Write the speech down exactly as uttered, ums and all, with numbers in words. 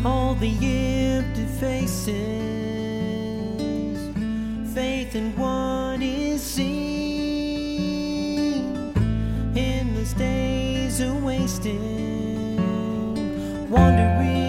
all the empty faces, faith in what is seen. Endless days are wasted, wandering